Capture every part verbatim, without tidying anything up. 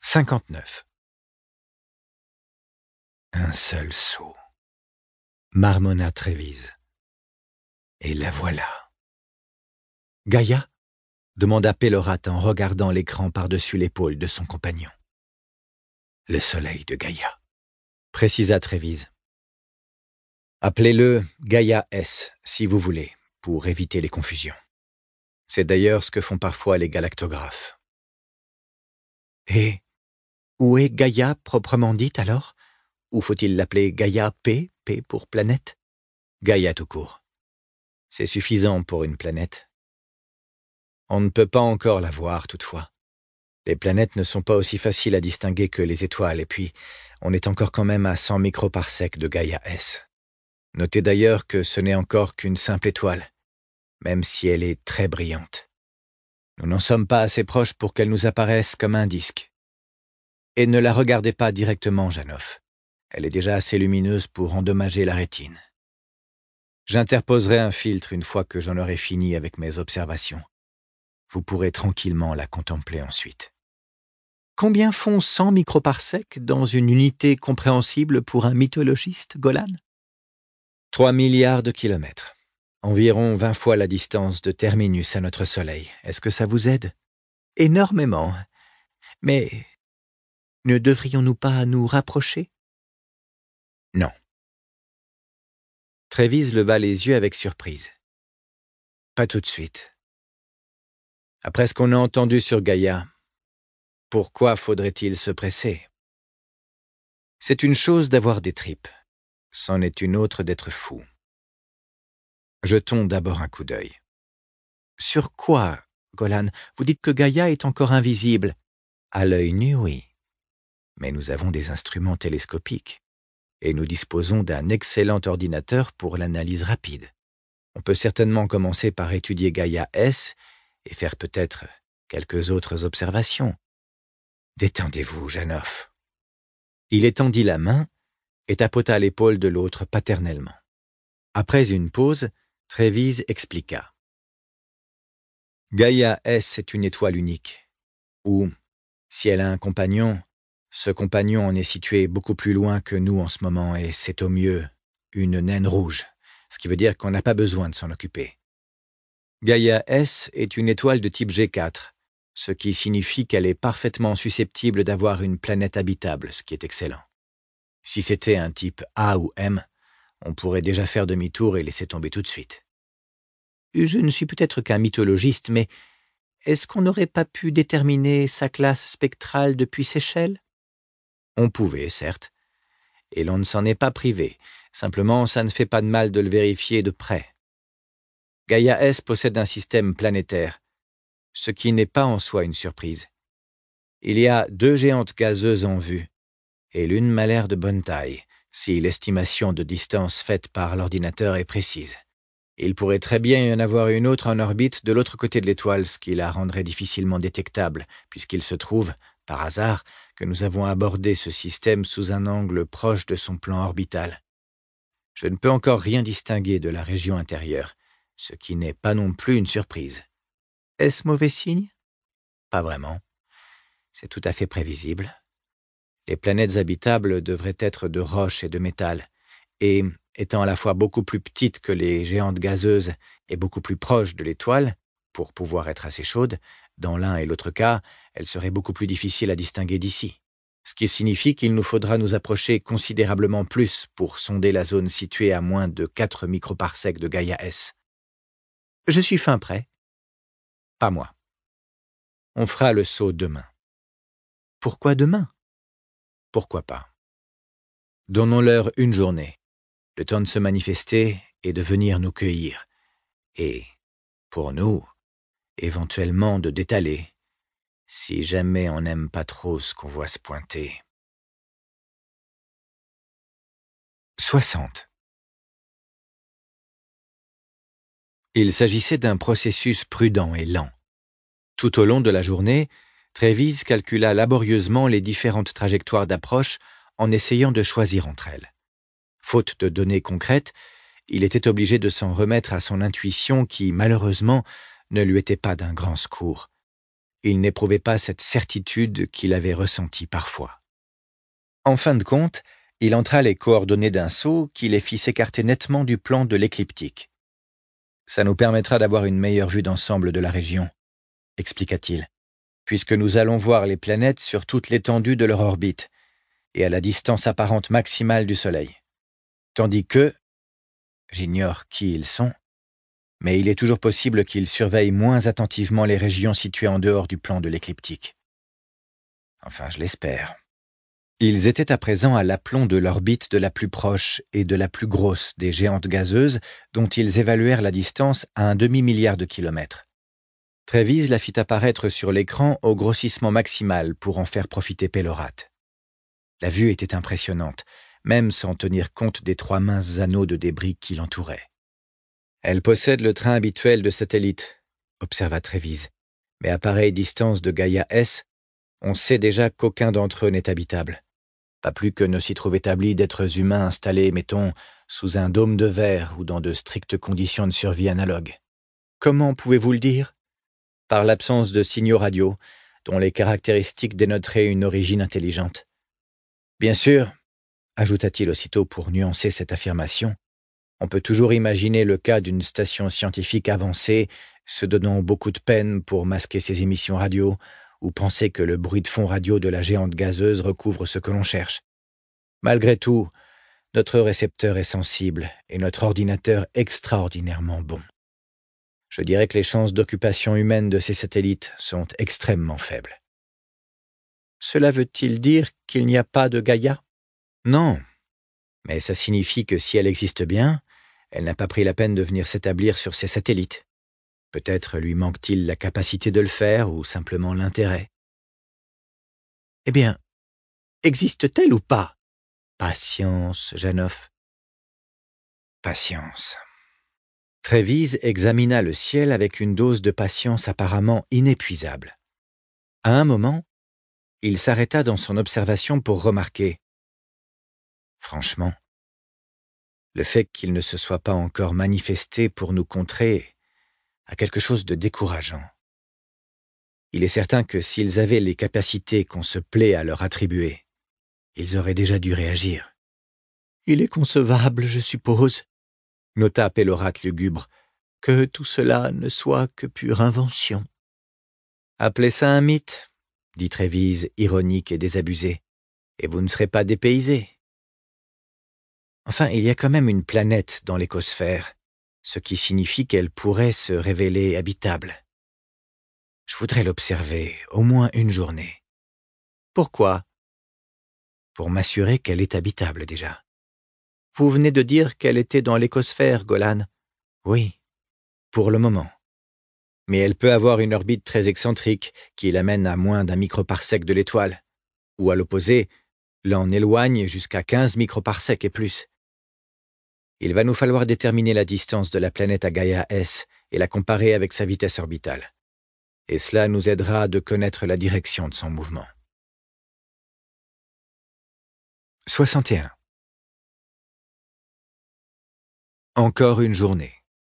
cinquante-neuf. Un seul saut, marmonna Trévise. Et la voilà. Gaïa demanda Pélorat en regardant l'écran par-dessus l'épaule de son compagnon. Le soleil de Gaïa, précisa Trévise. Appelez-le Gaïa S, si vous voulez, pour éviter les confusions. C'est d'ailleurs ce que font parfois les galactographes. Et où est Gaïa proprement dite alors? Ou faut-il l'appeler Gaïa P, P pour planète? Gaïa tout court. C'est suffisant pour une planète. On ne peut pas encore la voir toutefois. Les planètes ne sont pas aussi faciles à distinguer que les étoiles, et puis on est encore quand même à cent microparsecs de Gaïa S. Notez d'ailleurs que ce n'est encore qu'une simple étoile, même si elle est très brillante. Nous n'en sommes pas assez proches pour qu'elle nous apparaisse comme un disque. Et ne la regardez pas directement, Janov. Elle est déjà assez lumineuse pour endommager la rétine. J'interposerai un filtre une fois que j'en aurai fini avec mes observations. Vous pourrez tranquillement la contempler ensuite. Combien font cent microparsecs dans une unité compréhensible pour un mythologiste, Golan? Trois milliards de kilomètres. Environ vingt fois la distance de Terminus à notre Soleil. Est-ce que ça vous aide? Énormément. Mais ne devrions-nous pas nous rapprocher? Non. Trévise leva les yeux avec surprise. Pas tout de suite. Après ce qu'on a entendu sur Gaïa, pourquoi faudrait-il se presser? C'est une chose d'avoir des tripes, c'en est une autre d'être fou. Jetons d'abord un coup d'œil. Sur quoi, Golan? Vous dites que Gaïa est encore invisible. À l'œil nu, oui. Mais nous avons des instruments télescopiques, et nous disposons d'un excellent ordinateur pour l'analyse rapide. On peut certainement commencer par étudier Gaïa S et faire peut-être quelques autres observations. Détendez-vous, Janov. Il étendit la main et tapota l'épaule de l'autre paternellement. Après une pause, Trévise expliqua. Gaïa S est une étoile unique, ou, si elle a un compagnon, ce compagnon en est situé beaucoup plus loin que nous en ce moment et c'est au mieux une naine rouge, ce qui veut dire qu'on n'a pas besoin de s'en occuper. Gaïa S est une étoile de type G quatre, ce qui signifie qu'elle est parfaitement susceptible d'avoir une planète habitable, ce qui est excellent. Si c'était un type A ou M, on pourrait déjà faire demi-tour et laisser tomber tout de suite. Je ne suis peut-être qu'un mythologiste, mais est-ce qu'on n'aurait pas pu déterminer sa classe spectrale depuis Seychelles? On pouvait, certes, et l'on ne s'en est pas privé. Simplement, ça ne fait pas de mal de le vérifier de près. Gaïa S possède un système planétaire, ce qui n'est pas en soi une surprise. Il y a deux géantes gazeuses en vue, et l'une m'a l'air de bonne taille, si l'estimation de distance faite par l'ordinateur est précise. Il pourrait très bien y en avoir une autre en orbite de l'autre côté de l'étoile, ce qui la rendrait difficilement détectable, puisqu'il se trouve, par hasard, que nous avons abordé ce système sous un angle proche de son plan orbital. Je ne peux encore rien distinguer de la région intérieure, ce qui n'est pas non plus une surprise. Est-ce mauvais signe? Pas vraiment. C'est tout à fait prévisible. Les planètes habitables devraient être de roche et de métal, et, étant à la fois beaucoup plus petites que les géantes gazeuses et beaucoup plus proches de l'étoile, pour pouvoir être assez chaudes, dans l'un et l'autre cas, elles seraient beaucoup plus difficiles à distinguer d'ici. Ce qui signifie qu'il nous faudra nous approcher considérablement plus pour sonder la zone située à moins de quatre microparsecs de Gaïa S. Je suis fin prêt. Pas moi. On fera le saut demain. Pourquoi demain? Pourquoi pas? Donnons-leur une journée, le temps de se manifester et de venir nous cueillir. Et, pour nous, éventuellement de détaler, si jamais on n'aime pas trop ce qu'on voit se pointer. soixante. Il s'agissait d'un processus prudent et lent. Tout au long de la journée, Trévise calcula laborieusement les différentes trajectoires d'approche en essayant de choisir entre elles. Faute de données concrètes, il était obligé de s'en remettre à son intuition qui, malheureusement, ne lui était pas d'un grand secours. il n'éprouvait pas cette certitude qu'il avait ressentie parfois. En fin de compte, il entra les coordonnées d'un saut qui les fit s'écarter nettement du plan de l'écliptique. « Ça nous permettra d'avoir une meilleure vue d'ensemble de la région », expliqua-t-il, puisque nous allons voir les planètes sur toute l'étendue de leur orbite et à la distance apparente maximale du Soleil. Tandis que, j'ignore qui ils sont, mais il est toujours possible qu'ils surveillent moins attentivement les régions situées en dehors du plan de l'écliptique. Enfin, je l'espère. Ils étaient à présent à l'aplomb de l'orbite de la plus proche et de la plus grosse des géantes gazeuses dont ils évaluèrent la distance à un demi-milliard de kilomètres. Trévise la fit apparaître sur l'écran au grossissement maximal pour en faire profiter Pélorat. La vue était impressionnante, même sans tenir compte des trois minces anneaux de débris qui l'entouraient. « Elle possède le train habituel de satellites », observa Trévise, « mais à pareille distance de Gaïa S, on sait déjà qu'aucun d'entre eux n'est habitable. Pas plus que ne s'y trouve établi d'êtres humains installés, mettons, sous un dôme de verre ou dans de strictes conditions de survie analogues. Comment pouvez-vous le dire ? Par l'absence de signaux radio, dont les caractéristiques dénoteraient une origine intelligente. Bien sûr, ajouta-t-il aussitôt pour nuancer cette affirmation, on peut toujours imaginer le cas d'une station scientifique avancée se donnant beaucoup de peine pour masquer ses émissions radio ou penser que le bruit de fond radio de la géante gazeuse recouvre ce que l'on cherche. Malgré tout, notre récepteur est sensible et notre ordinateur extraordinairement bon. Je dirais que les chances d'occupation humaine de ces satellites sont extrêmement faibles. Cela veut-il dire qu'il n'y a pas de Gaïa ? Non, mais ça signifie que si elle existe bien, elle n'a pas pris la peine de venir s'établir sur ces satellites. Peut-être lui manque-t-il la capacité de le faire ou simplement l'intérêt. Eh bien, existe-t-elle ou pas ? Patience, Janov. Patience. Trévise examina le ciel avec une dose de patience apparemment inépuisable. À un moment, il s'arrêta dans son observation pour remarquer. Franchement, le fait qu'il ne se soit pas encore manifesté pour nous contrer a quelque chose de décourageant. Il est certain que s'ils avaient les capacités qu'on se plaît à leur attribuer, ils auraient déjà dû réagir. « Il est concevable, je suppose, » nota Pélorat lugubre, « que tout cela ne soit que pure invention. »« Appelez ça un mythe, » dit Trévise, ironique et désabusé, « et vous ne serez pas dépaysé. Enfin, il y a quand même une planète dans l'écosphère, ce qui signifie qu'elle pourrait se révéler habitable. Je voudrais l'observer au moins une journée. Pourquoi ? Pour m'assurer qu'elle est habitable déjà. Vous venez de dire qu'elle était dans l'écosphère, Golan. Oui, pour le moment. Mais elle peut avoir une orbite très excentrique qui l'amène à moins d'un microparsec de l'étoile, ou à l'opposé, l'en éloigne jusqu'à quinze microparsecs et plus. Il va nous falloir déterminer la distance de la planète à Gaïa S et la comparer avec sa vitesse orbitale. Et cela nous aidera de connaître la direction de son mouvement. soixante et un. Encore une journée.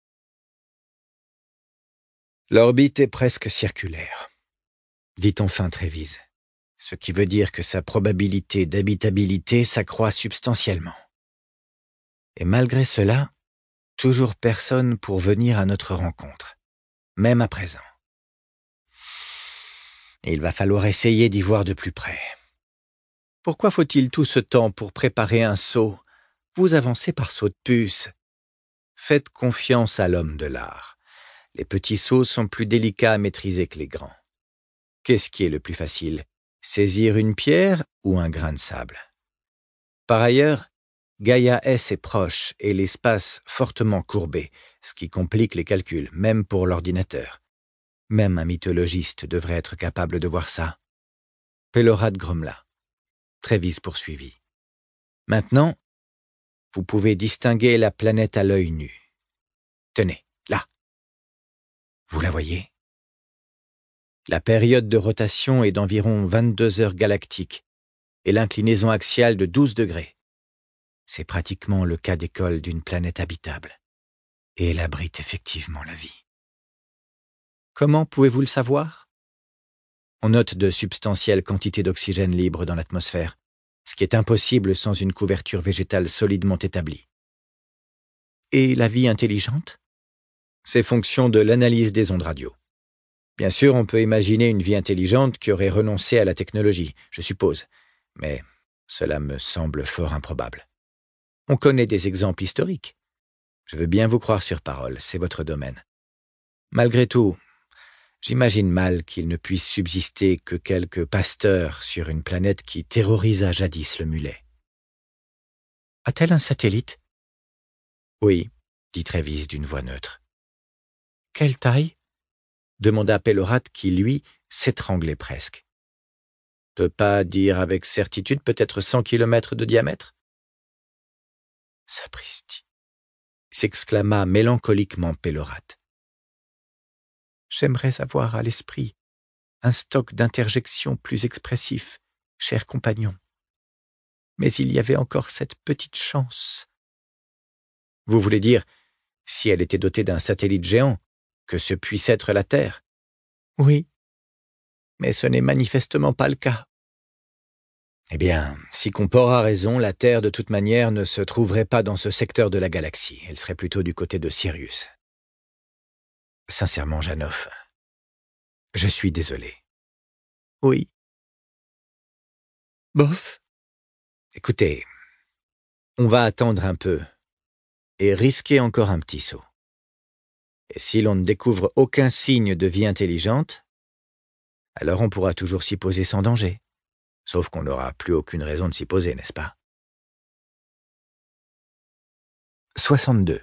L'orbite est presque circulaire, dit enfin Trévise, ce qui veut dire que sa probabilité d'habitabilité s'accroît substantiellement. Et malgré cela, toujours personne pour venir à notre rencontre, même à présent. Il va falloir essayer d'y voir de plus près. Pourquoi faut-il tout ce temps pour préparer un saut ? Vous avancez par saut de puce. Faites confiance à l'homme de l'art. Les petits sauts sont plus délicats à maîtriser que les grands. Qu'est-ce qui est le plus facile ? Saisir une pierre ou un grain de sable ? Par ailleurs, Gaïa S est proche et l'espace fortement courbé, ce qui complique les calculs, même pour l'ordinateur. Même un mythologiste devrait être capable de voir ça. Pélorat grommela. Trévise poursuivit. Maintenant, vous pouvez distinguer la planète à l'œil nu. Tenez, là. Vous la voyez ? La période de rotation est d'environ vingt-deux heures galactiques et l'inclinaison axiale de douze degrés. C'est pratiquement le cas d'école d'une planète habitable. Et elle abrite effectivement la vie. Comment pouvez-vous le savoir ? On note de substantielles quantités d'oxygène libre dans l'atmosphère, ce qui est impossible sans une couverture végétale solidement établie. Et la vie intelligente? C'est fonction de l'analyse des ondes radio. Bien sûr, on peut imaginer une vie intelligente qui aurait renoncé à la technologie, je suppose, mais cela me semble fort improbable. On connaît des exemples historiques. Je veux bien vous croire sur parole, c'est votre domaine. Malgré tout, j'imagine mal qu'il ne puisse subsister que quelques pasteurs sur une planète qui terrorisa jadis le mulet. A-t-elle un satellite? Oui, dit Trévise d'une voix neutre. Quelle taille? Demanda Pélorate qui, lui, s'étranglait presque. De pas dire avec certitude peut-être cent kilomètres de diamètre? Sapristi, s'exclama mélancoliquement Pélorate. J'aimerais avoir à l'esprit un stock d'interjections plus expressif, cher compagnon. Mais il y avait encore cette petite chance. Vous voulez dire, si elle était dotée d'un satellite géant, que ce puisse être la Terre? Oui, mais ce n'est manifestement pas le cas. Eh bien, si Comport a raison, la Terre de toute manière ne se trouverait pas dans ce secteur de la galaxie, elle serait plutôt du côté de Sirius. Sincèrement, Janov, je suis désolé. Oui. Bof. Écoutez, on va attendre un peu et risquer encore un petit saut. Et si l'on ne découvre aucun signe de vie intelligente, alors on pourra toujours s'y poser sans danger. Sauf qu'on n'aura plus aucune raison de s'y poser, n'est-ce pas? soixante-deux.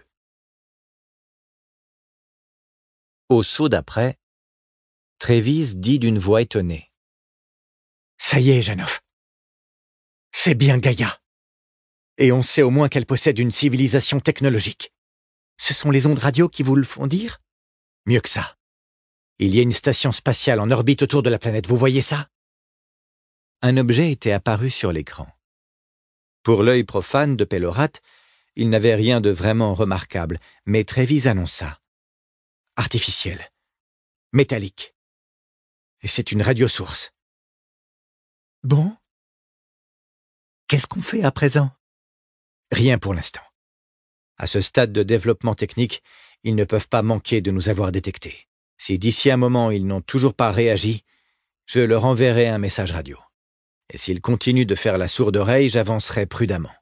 Au saut d'après, Trévise dit d'une voix étonnée. Ça y est, Janov. C'est bien Gaïa. Et on sait au moins qu'elle possède une civilisation technologique. Ce sont les ondes radio qui vous le font dire? Mieux que ça. Il y a une station spatiale en orbite autour de la planète, vous voyez ça? Un objet était apparu sur l'écran. Pour l'œil profane de Pélorate, il n'avait rien de vraiment remarquable, mais Trévise annonça. Artificiel. Métallique. Et c'est une radiosource. Bon? Qu'est-ce qu'on fait à présent? Rien pour l'instant. À ce stade de développement technique, ils ne peuvent pas manquer de nous avoir détectés. Si d'ici un moment ils n'ont toujours pas réagi, je leur enverrai un message radio. Et s'ils continuent de faire la sourde oreille, j'avancerai prudemment.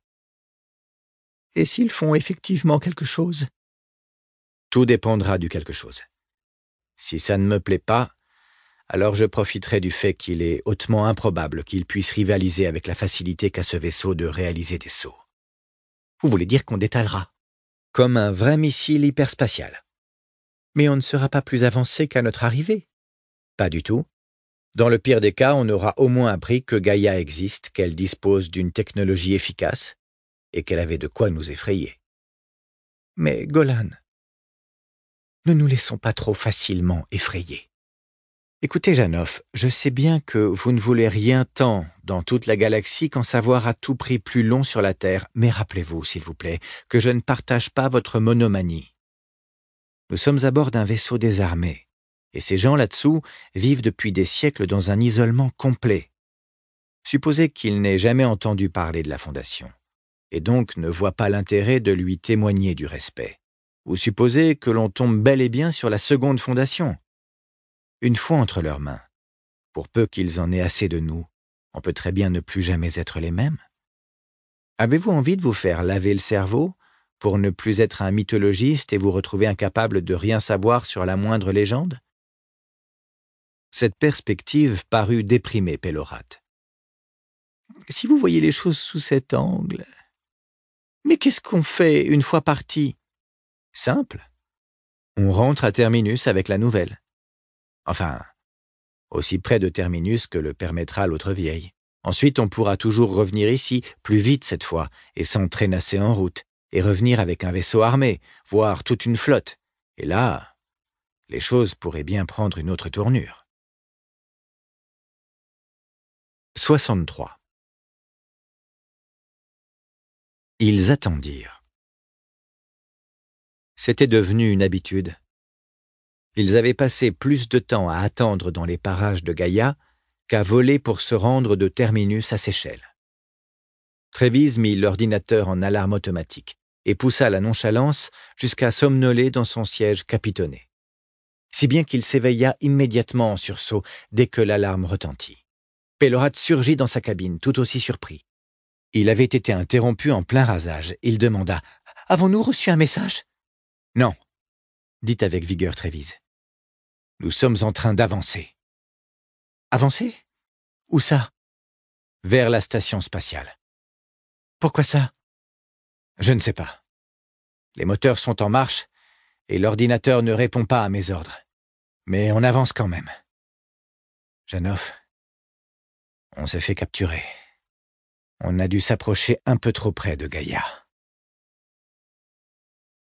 Et s'ils font effectivement quelque chose? Tout dépendra du quelque chose. Si ça ne me plaît pas, alors je profiterai du fait qu'il est hautement improbable qu'ils puissent rivaliser avec la facilité qu'a ce vaisseau de réaliser des sauts. Vous voulez dire qu'on détalera? Comme un vrai missile hyperspatial. Mais on ne sera pas plus avancé qu'à notre arrivée. Pas du tout. Dans le pire des cas, on aura au moins appris que Gaïa existe, qu'elle dispose d'une technologie efficace et qu'elle avait de quoi nous effrayer. Mais Golan, ne nous laissons pas trop facilement effrayer. Écoutez, Janov, je sais bien que vous ne voulez rien tant dans toute la galaxie qu'en savoir à tout prix plus long sur la Terre, mais rappelez-vous, s'il vous plaît, que je ne partage pas votre monomanie. Nous sommes à bord d'un vaisseau désarmé, et ces gens là-dessous vivent depuis des siècles dans un isolement complet. Supposez qu'ils n'aient jamais entendu parler de la Fondation, et donc ne voient pas l'intérêt de lui témoigner du respect. Ou supposez que l'on tombe bel et bien sur la seconde Fondation. Une fois entre leurs mains, pour peu qu'ils en aient assez de nous, on peut très bien ne plus jamais être les mêmes. Avez-vous envie de vous faire laver le cerveau pour ne plus être un mythologiste et vous retrouver incapable de rien savoir sur la moindre légende? Cette perspective parut déprimer Pélorate. Si vous voyez les choses sous cet angle... Mais qu'est-ce qu'on fait une fois parti? Simple. On rentre à Terminus avec la nouvelle. Enfin, aussi près de Terminus que le permettra l'autre vieille. Ensuite, on pourra toujours revenir ici, plus vite cette fois, et sans traînasser en route, et revenir avec un vaisseau armé, voire toute une flotte. Et là, les choses pourraient bien prendre une autre tournure. soixante-trois. Ils attendirent. C'était devenu une habitude. Ils avaient passé plus de temps à attendre dans les parages de Gaïa qu'à voler pour se rendre de Terminus à Seychelles. Trévise mit l'ordinateur en alarme automatique et poussa la nonchalance jusqu'à somnoler dans son siège capitonné. Si bien qu'il s'éveilla immédiatement en sursaut dès que l'alarme retentit. Pelorat surgit dans sa cabine, tout aussi surpris. Il avait été interrompu en plein rasage. Il demanda « Avons-nous reçu un message ?» « Non », dit avec vigueur Trévise. « Nous sommes en train d'avancer. »« Avancer ? Où ça ?»« Vers la station spatiale. »« Pourquoi ça ?»« Je ne sais pas. Les moteurs sont en marche et l'ordinateur ne répond pas à mes ordres. Mais on avance quand même. »« Janov, on s'est fait capturer. On a dû s'approcher un peu trop près de Gaïa. »